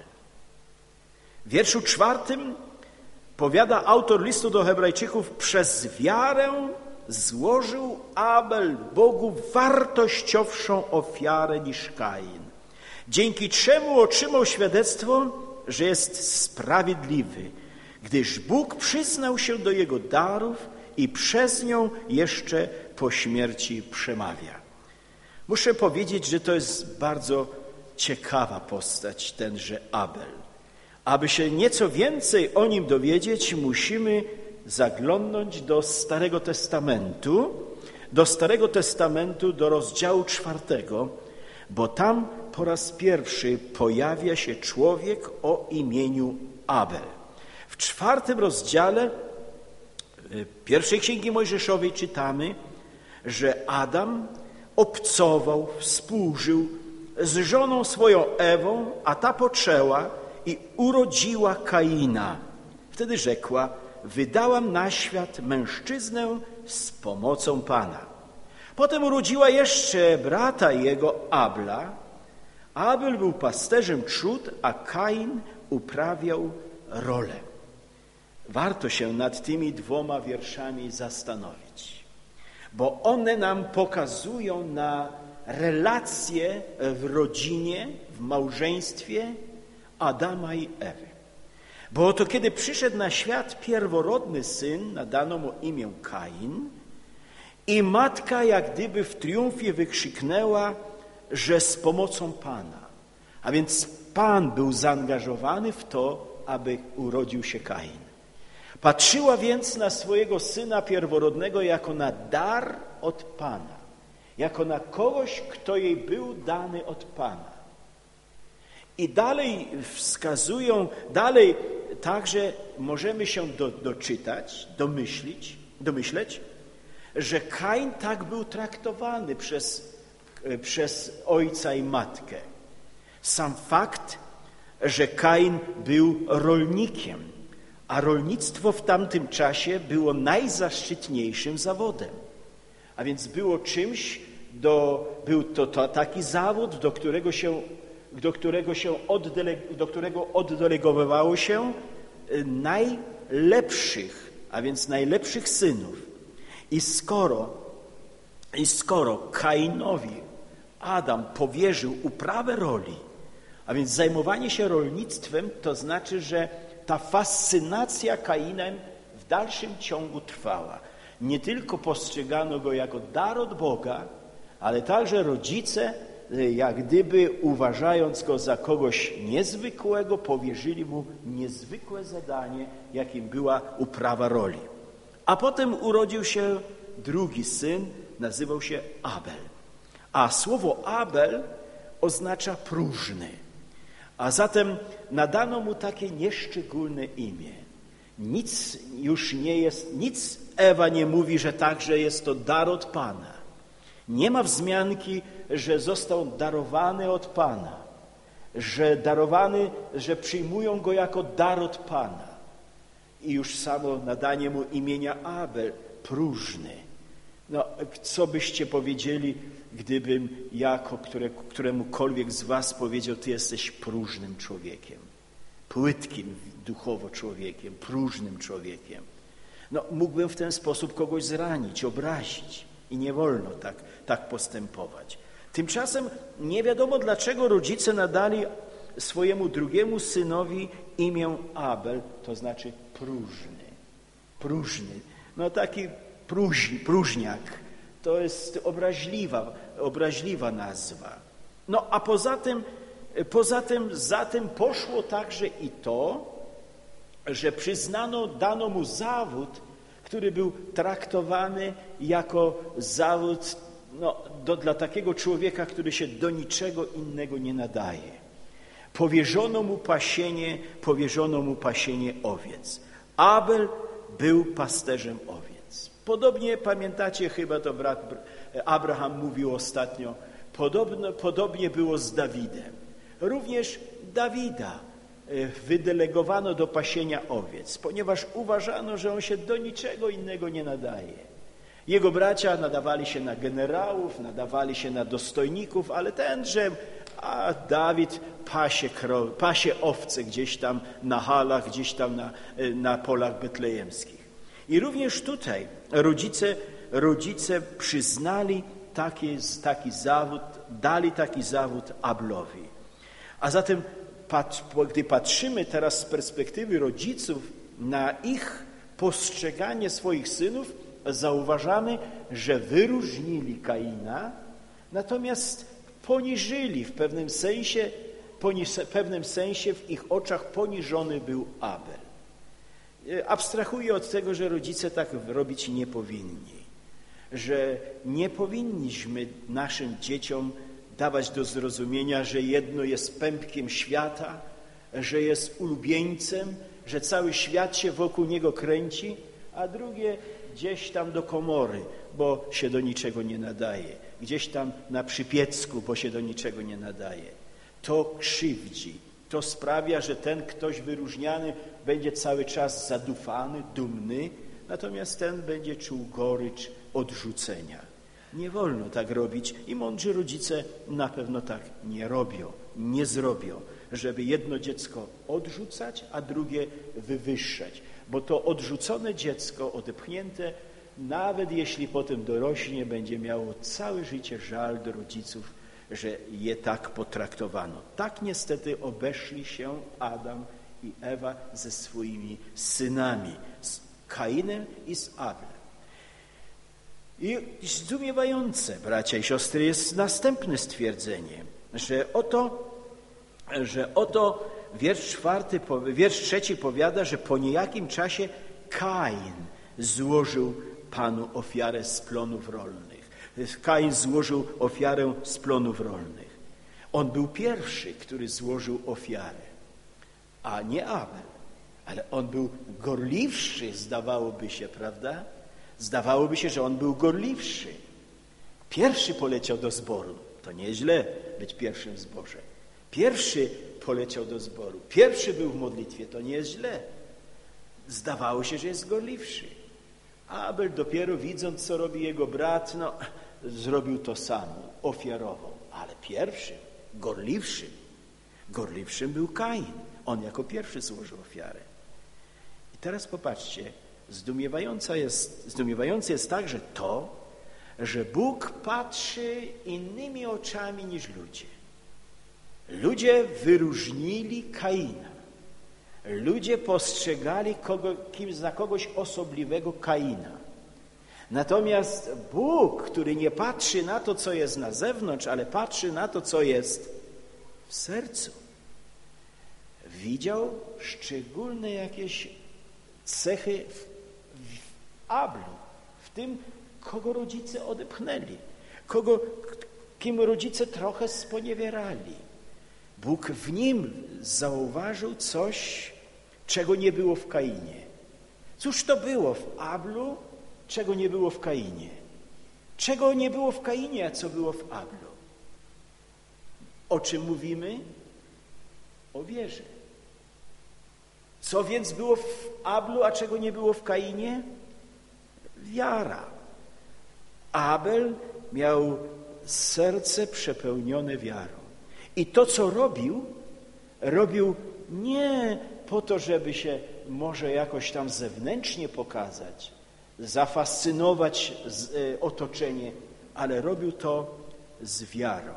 S1: W wierszu czwartym powiada autor listu do Hebrajczyków: przez wiarę złożył Abel Bogu wartościowszą ofiarę niż Kain, dzięki czemu otrzymał świadectwo, że jest sprawiedliwy, gdyż Bóg przyznał się do jego darów i przez nią jeszcze po śmierci przemawia. Muszę powiedzieć, że to jest bardzo ciekawa postać, tenże Abel. Aby się nieco więcej o nim dowiedzieć, musimy zaglądnąć do Starego Testamentu, do Starego Testamentu, do rozdziału czwartego, bo tam po raz pierwszy pojawia się człowiek o imieniu Abel. W czwartym rozdziale pierwszej Księgi Mojżeszowej czytamy, że Adam obcował, współżył z żoną swoją Ewą, a ta poczęła i urodziła Kaina. Wtedy rzekła: wydałam na świat mężczyznę z pomocą Pana. Potem urodziła jeszcze brata jego, Abla. Abel był pasterzem trzód, a Kain uprawiał rolę. Warto się nad tymi dwoma wierszami zastanowić, bo one nam pokazują na relacje w rodzinie, w małżeństwie Adama i Ewy. Bo oto kiedy przyszedł na świat pierworodny syn, nadano mu imię Kain, i matka jak gdyby w triumfie wykrzyknęła, że z pomocą Pana. A więc Pan był zaangażowany w to, aby urodził się Kain. Patrzyła więc na swojego syna pierworodnego jako na dar od Pana, jako na kogoś, kto jej był dany od Pana. I dalej wskazują, dalej także możemy się do, doczytać, domyślić, domyśleć, że Kain tak był traktowany przez, przez ojca i matkę. Sam fakt, że Kain był rolnikiem, a rolnictwo w tamtym czasie było najzaszczytniejszym zawodem. A więc było czymś, do, był to, to taki zawód, do którego się, do którego się oddele, do którego oddelegowywało się najlepszych, a więc najlepszych synów. I skoro, i skoro Kainowi Adam powierzył uprawę roli, a więc zajmowanie się rolnictwem, to znaczy, że ta fascynacja Kainem w dalszym ciągu trwała. Nie tylko postrzegano go jako dar od Boga, ale także rodzice, jak gdyby uważając go za kogoś niezwykłego, powierzyli mu niezwykłe zadanie, jakim była uprawa roli. A potem urodził się drugi syn, nazywał się Abel. A słowo Abel oznacza próżny. A zatem nadano mu takie nieszczególne imię. Nic już nie jest, nic Ewa nie mówi, że także jest to dar od Pana. Nie ma wzmianki, że został darowany od Pana, że darowany, że przyjmują go jako dar od Pana. I już samo nadanie mu imienia Abel, próżny. No, co byście powiedzieli, gdybym jako które, któremukolwiek z was powiedział, ty jesteś próżnym człowiekiem, płytkim duchowo człowiekiem, próżnym człowiekiem. No, mógłbym w ten sposób kogoś zranić, obrazić i nie wolno tak, tak postępować. Tymczasem nie wiadomo, dlaczego rodzice nadali swojemu drugiemu synowi imię Abel, to znaczy próżny. Próżny. No taki próż, próżniak. To jest obraźliwa, obraźliwa nazwa. No a poza tym, poza tym za tym poszło także i to, że przyznano, dano mu zawód, który był traktowany jako zawód no, do, dla takiego człowieka, który się do niczego innego nie nadaje. Powierzono mu pasienie, powierzono mu pasienie owiec. Abel był pasterzem owiec. Podobnie, pamiętacie, chyba to brat Abraham mówił ostatnio, podobno, podobnie było z Dawidem. Również Dawida wydelegowano do pasienia owiec, ponieważ uważano, że on się do niczego innego nie nadaje. Jego bracia nadawali się na generałów, nadawali się na dostojników, ale tenże, a Dawid pasie, krow, pasie owce gdzieś tam na halach, gdzieś tam na, na polach betlejemskich. I również tutaj rodzice, rodzice przyznali taki, taki zawód, dali taki zawód Ablowi. A zatem, gdy patrzymy teraz z perspektywy rodziców na ich postrzeganie swoich synów, zauważamy, że wyróżnili Kaina, natomiast poniżyli w pewnym sensie, w pewnym sensie w ich oczach poniżony był Abel. Abstrahuję od tego, że rodzice tak robić nie powinni, że nie powinniśmy naszym dzieciom dawać do zrozumienia, że jedno jest pępkiem świata, że jest ulubieńcem, że cały świat się wokół niego kręci, a drugie gdzieś tam do komory, bo się do niczego nie nadaje. Gdzieś tam na przypiecku, bo się do niczego nie nadaje. To krzywdzi. To sprawia, że ten ktoś wyróżniany będzie cały czas zadufany, dumny, natomiast ten będzie czuł gorycz odrzucenia. Nie wolno tak robić i mądrzy rodzice na pewno tak nie robią, nie zrobią, żeby jedno dziecko odrzucać, a drugie wywyższać. Bo to odrzucone dziecko, odepchnięte, nawet jeśli potem dorośnie, będzie miało całe życie żal do rodziców, że je tak potraktowano. Tak niestety obeszli się Adam i Ewa ze swoimi synami, z Kainem i z Abelem. I zdumiewające, bracia i siostry, jest następne stwierdzenie, że oto, że oto wiersz czwarty, wiersz trzeci powiada, że po niejakim czasie Kain złożył Panu ofiarę z plonów rolnych. Kain złożył ofiarę z plonów rolnych. On był pierwszy, który złożył ofiarę, a nie Abel. Ale on był gorliwszy, zdawałoby się, prawda? Zdawałoby się, że on był gorliwszy. Pierwszy poleciał do zboru. To nieźle być pierwszym w zborze. Pierwszy poleciał do zboru. Pierwszy był w modlitwie. To nie jest źle. Zdawało się, że jest gorliwszy. Abel dopiero widząc, co robi jego brat, no, zrobił to samo. Ofiarował. Ale pierwszym, gorliwszym, gorliwszym był Kain. On jako pierwszy złożył ofiarę. I teraz popatrzcie, zdumiewające jest, zdumiewające jest także to, że Bóg patrzy innymi oczami niż ludzie. Ludzie wyróżnili Kaina. Ludzie postrzegali kogo, kim za kogoś osobliwego Kaina. Natomiast Bóg, który nie patrzy na to, co jest na zewnątrz, ale patrzy na to, co jest w sercu, widział szczególne jakieś cechy w, w Ablu, w tym, kogo rodzice odepchnęli, kogo, kim rodzice trochę sponiewierali. Bóg w nim zauważył coś, czego nie było w Kainie. Cóż to było w Ablu, czego nie było w Kainie? Czego nie było w Kainie, a co było w Ablu? O czym mówimy? O wierze. Co więc było w Ablu, a czego nie było w Kainie? Wiara. Abel miał serce przepełnione wiarą. I to, co robił, robił nie po to, żeby się może jakoś tam zewnętrznie pokazać, zafascynować otoczenie, ale robił to z wiarą.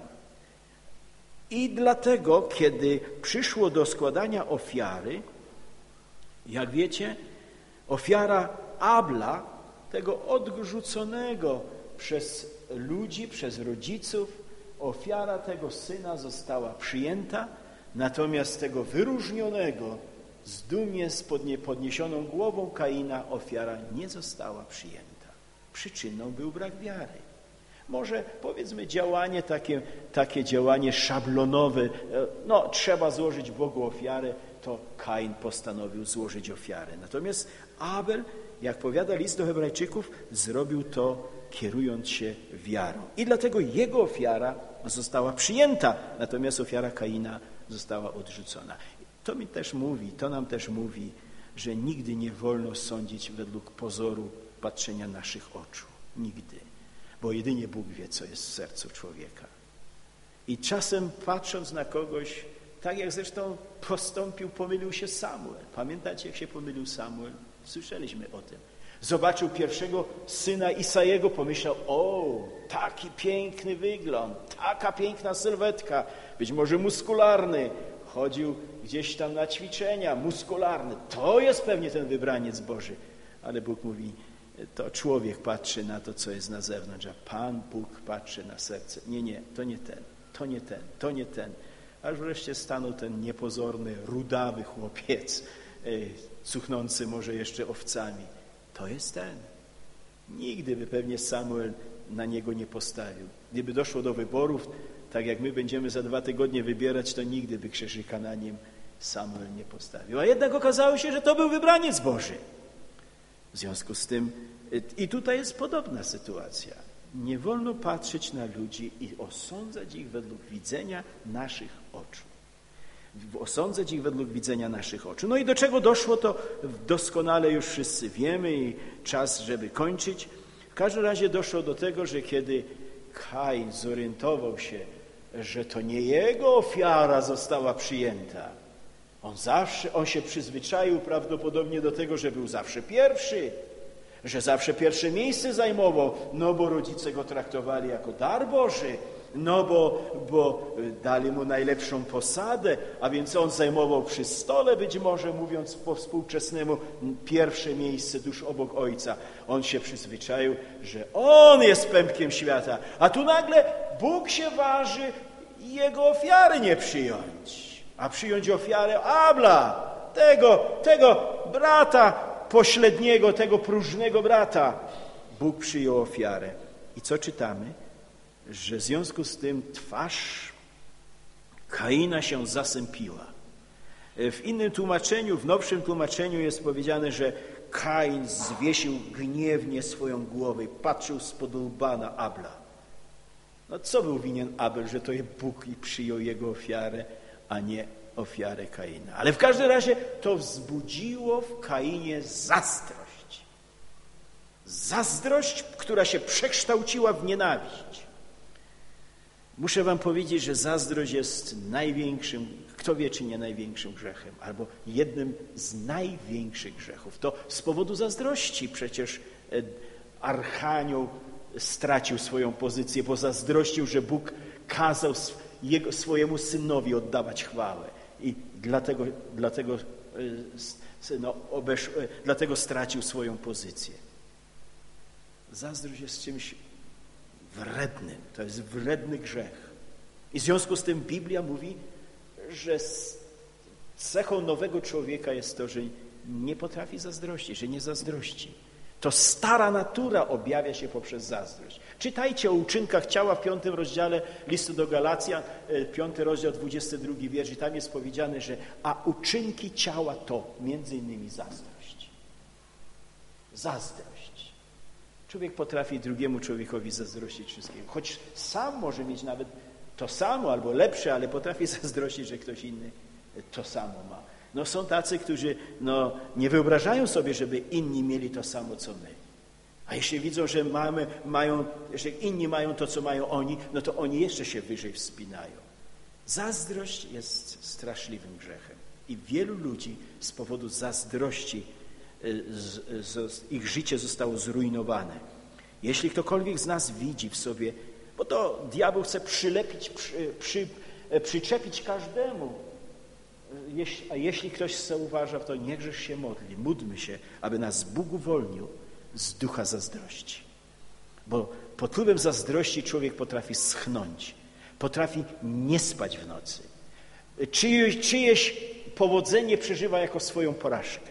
S1: I dlatego, kiedy przyszło do składania ofiary, jak wiecie, ofiara Abla, tego odrzuconego przez ludzi, przez rodziców, ofiara tego syna została przyjęta, natomiast tego wyróżnionego, z dumnie z podniesioną głową Kaina ofiara nie została przyjęta. Przyczyną był brak wiary. Może powiedzmy działanie takie, takie działanie szablonowe, no trzeba złożyć Bogu ofiarę, to Kain postanowił złożyć ofiarę. Natomiast Abel, jak powiada list do Hebrajczyków, zrobił to kierując się wiarą. I dlatego jego ofiara została przyjęta, natomiast ofiara Kaina została odrzucona. To mi też mówi, to nam też mówi, że nigdy nie wolno sądzić według pozoru patrzenia naszych oczu. Nigdy. Bo jedynie Bóg wie, co jest w sercu człowieka. I czasem patrząc na kogoś, tak jak zresztą postąpił, pomylił się Samuel. Pamiętacie, jak się pomylił Samuel? Słyszeliśmy o tym. Zobaczył pierwszego syna Isajego, pomyślał, o, taki piękny wygląd, taka piękna sylwetka, być może muskularny, chodził gdzieś tam na ćwiczenia, muskularny, to jest pewnie ten wybraniec Boży. Ale Bóg mówi, to człowiek patrzy na to, co jest na zewnątrz, a Pan Bóg patrzy na serce. Nie, nie, to nie ten, to nie ten, to nie ten. Aż wreszcie stanął ten niepozorny, rudawy chłopiec, cuchnący może jeszcze owcami. To jest ten. Nigdy by pewnie Samuel na niego nie postawił. Gdyby doszło do wyborów, tak jak my będziemy za dwa tygodnie wybierać, to nigdy by krzyżyka na nim Samuel nie postawił. A jednak okazało się, że to był wybraniec Boży. W związku z tym i tutaj jest podobna sytuacja. Nie wolno patrzeć na ludzi i osądzać ich według widzenia naszych oczu. Osądzać ich według widzenia naszych oczu. No i do czego doszło, to doskonale już wszyscy wiemy i czas, żeby kończyć. W każdym razie doszło do tego, że kiedy Kain zorientował się, że to nie jego ofiara została przyjęta, on zawsze, on się przyzwyczaił prawdopodobnie do tego, że był zawsze pierwszy, że zawsze pierwsze miejsce zajmował, no bo rodzice go traktowali jako dar Boży, no bo, bo dali mu najlepszą posadę, a więc on zajmował przy stole, być może mówiąc po współczesnemu, pierwsze miejsce tuż obok ojca. On się przyzwyczaił, że on jest pępkiem świata, a tu nagle Bóg się waży i jego ofiary nie przyjąć, a przyjąć ofiarę Abla, tego, tego brata pośredniego, tego próżnego brata. Bóg przyjął ofiarę. I co czytamy? Że w związku z tym twarz Kaina się zasępiła. W innym tłumaczeniu, w nowszym tłumaczeniu jest powiedziane, że Kain zwiesił gniewnie swoją głowę i patrzył spod łba na Abla. No co był winien Abel, że to Bóg i przyjął jego ofiarę, a nie ofiarę Kaina. Ale w każdym razie to wzbudziło w Kainie zazdrość. Zazdrość, która się przekształciła w nienawiść. Muszę wam powiedzieć, że zazdrość jest największym, kto wie, czy nie największym grzechem, albo jednym z największych grzechów. To z powodu zazdrości przecież archanioł stracił swoją pozycję, bo zazdrościł, że Bóg kazał jego, swojemu synowi oddawać chwałę. I dlatego, dlatego, no, obesz, dlatego stracił swoją pozycję. Zazdrość jest czymś wrednym. To jest wredny grzech. I w związku z tym Biblia mówi, że cechą nowego człowieka jest to, że nie potrafi zazdrościć, że nie zazdrości. To stara natura objawia się poprzez zazdrość. Czytajcie o uczynkach ciała w piątym rozdziale listu do Galacjan, piąty rozdział, dwudziesty drugi wiersz, i tam jest powiedziane, że a uczynki ciała to między innymi zazdrość. Zazdrość. Człowiek potrafi drugiemu człowiekowi zazdrościć wszystkiego. Choć sam może mieć nawet to samo albo lepsze, ale potrafi zazdrościć, że ktoś inny to samo ma. No są tacy, którzy no, nie wyobrażają sobie, żeby inni mieli to samo, co my. A jeśli widzą, że mamy, mają, że inni mają to, co mają oni, no to oni jeszcze się wyżej wspinają. Zazdrość jest straszliwym grzechem. I wielu ludzi z powodu zazdrości z, z, ich życie zostało zrujnowane. Jeśli ktokolwiek z nas widzi w sobie, bo to diabeł chce przylepić, przy, przy, przyczepić każdemu. Jeśli, a jeśli ktoś se uważa, to niechżeż się modli. Módlmy się, aby nas Bóg uwolnił z ducha zazdrości. Bo pod wpływem zazdrości człowiek potrafi schnąć. Potrafi nie spać w nocy. Czyjeś, czyjeś powodzenie przeżywa jako swoją porażkę.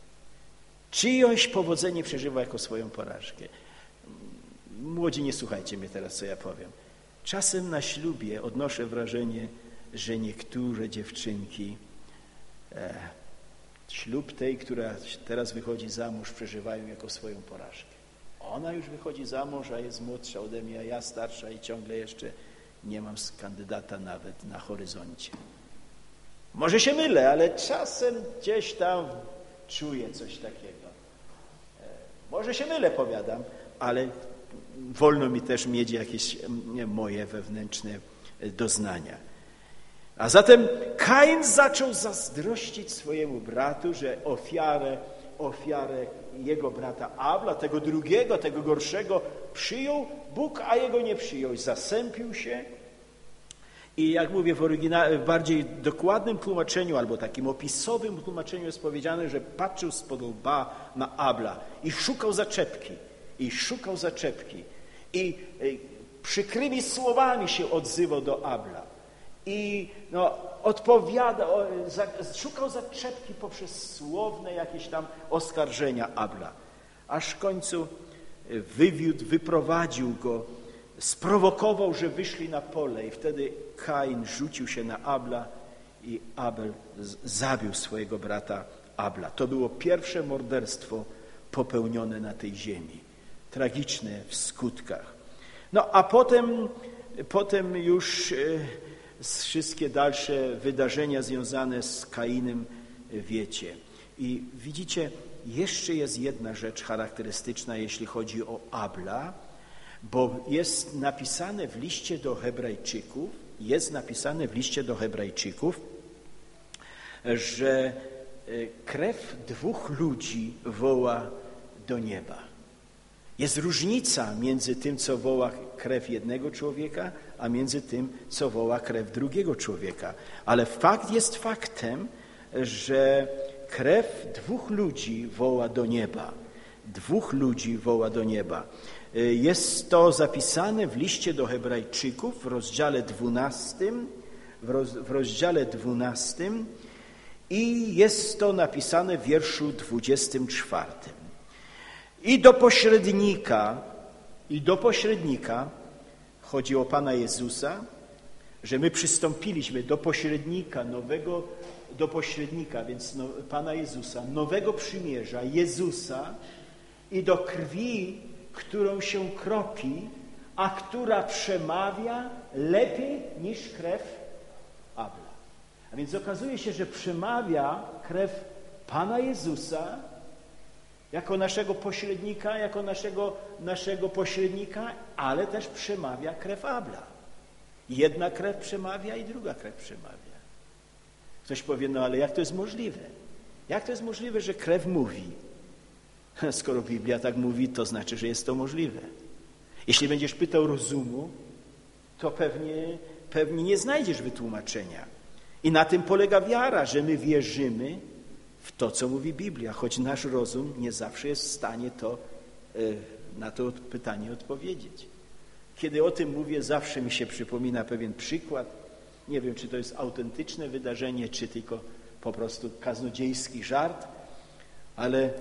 S1: Czyjeś powodzenie przeżywa jako swoją porażkę. Młodzi, nie słuchajcie mnie teraz, co ja powiem. Czasem na ślubie odnoszę wrażenie, że niektóre dziewczynki e, ślub tej, która teraz wychodzi za mąż, przeżywają jako swoją porażkę. Ona już wychodzi za mąż, a jest młodsza ode mnie, a ja starsza i ciągle jeszcze nie mam kandydata nawet na horyzoncie. Może się mylę, ale czasem gdzieś tam czuję coś takiego. E, może się mylę, powiadam, ale wolno mi też mieć jakieś nie, moje wewnętrzne doznania. A zatem Kain zaczął zazdrościć swojemu bratu, że ofiarę, ofiarę jego brata Abla, tego drugiego, tego gorszego, przyjął Bóg, a jego nie przyjął. Zasępił się i jak mówię w, oryginale, w bardziej dokładnym tłumaczeniu albo takim opisowym tłumaczeniu jest powiedziane, że patrzył spod łba na Abla i szukał zaczepki. I szukał zaczepki. I, i przykrymi słowami się odzywał do Abla. I no, odpowiada, za, szukał zaczepki poprzez słowne jakieś tam oskarżenia Abla. Aż w końcu wywiódł, wyprowadził go, sprowokował, że wyszli na pole i wtedy Kain rzucił się na Abla i Abel zabił swojego brata Abla. To było pierwsze morderstwo popełnione na tej ziemi. Tragiczne w skutkach. No a potem, potem już wszystkie dalsze wydarzenia związane z Kainem wiecie. I widzicie, jeszcze jest jedna rzecz charakterystyczna, jeśli chodzi o Abla, bo jest napisane w liście do Hebrajczyków, jest napisane w liście do Hebrajczyków, że krew dwóch ludzi woła do nieba. Jest różnica między tym, co woła krew jednego człowieka, a między tym, co woła krew drugiego człowieka. Ale fakt jest faktem, że krew dwóch ludzi woła do nieba. Dwóch ludzi woła do nieba. Jest to zapisane w liście do Hebrajczyków w rozdziale dwunastym, w, roz, w rozdziale dwunastym i jest to napisane w wierszu dwudziestym czwartym. I do pośrednika, i do pośrednika, chodzi o Pana Jezusa, że my przystąpiliśmy do pośrednika, nowego, do pośrednika, więc no, Pana Jezusa, nowego przymierza, Jezusa i do krwi, którą się kropi, a która przemawia lepiej niż krew Abla. A więc okazuje się, że przemawia krew Pana Jezusa jako naszego pośrednika, jako naszego, naszego pośrednika, ale też przemawia krew Abla. Jedna krew przemawia i druga krew przemawia. Ktoś powie, no ale jak to jest możliwe? Jak to jest możliwe, że krew mówi? Skoro Biblia tak mówi, to znaczy, że jest to możliwe. Jeśli będziesz pytał rozumu, to pewnie, pewnie nie znajdziesz wytłumaczenia. I na tym polega wiara, że my wierzymy w to, co mówi Biblia, choć nasz rozum nie zawsze jest w stanie to, na to pytanie odpowiedzieć. Kiedy o tym mówię, zawsze mi się przypomina pewien przykład. Nie wiem, czy to jest autentyczne wydarzenie, czy tylko po prostu kaznodziejski żart, ale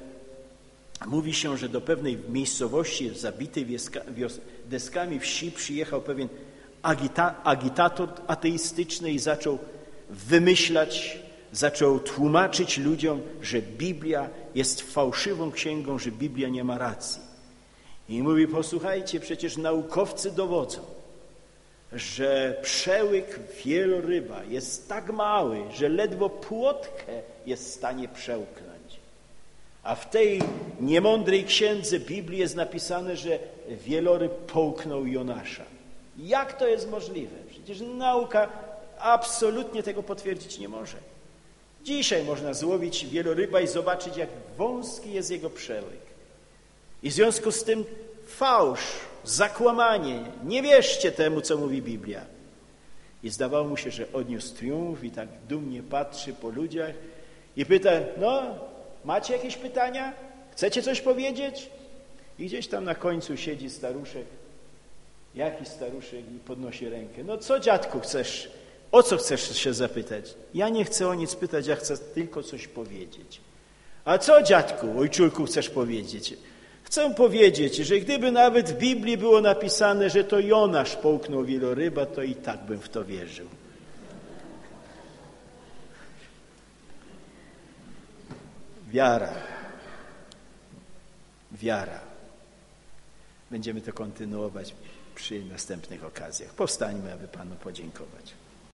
S1: mówi się, że do pewnej miejscowości zabitej wieska, wios, deskami wsi przyjechał pewien agita, agitator ateistyczny i zaczął wymyślać zaczął tłumaczyć ludziom, że Biblia jest fałszywą księgą, że Biblia nie ma racji. I mówi, posłuchajcie, przecież naukowcy dowodzą, że przełyk wieloryba jest tak mały, że ledwo płotkę jest w stanie przełknąć. A w tej niemądrej księdze Biblii jest napisane, że wieloryb połknął Jonasza. Jak to jest możliwe? Przecież nauka absolutnie tego potwierdzić nie może. Dzisiaj można złowić wieloryba i zobaczyć, jak wąski jest jego przełyk. I w związku z tym fałsz, zakłamanie. Nie wierzcie temu, co mówi Biblia. I zdawało mu się, że odniósł triumf i tak dumnie patrzy po ludziach i pyta, no, macie jakieś pytania? Chcecie coś powiedzieć? I gdzieś tam na końcu siedzi staruszek. Jakiś staruszek i podnosi rękę. No co, dziadku, chcesz? O co chcesz się zapytać? Ja nie chcę o nic pytać, ja chcę tylko coś powiedzieć. A co, dziadku, ojczulku, chcesz powiedzieć? Chcę powiedzieć, że gdyby nawet w Biblii było napisane, że to Jonasz połknął wieloryba, to i tak bym w to wierzył. Wiara. Wiara. Będziemy to kontynuować przy następnych okazjach. Powstańmy, aby Panu podziękować.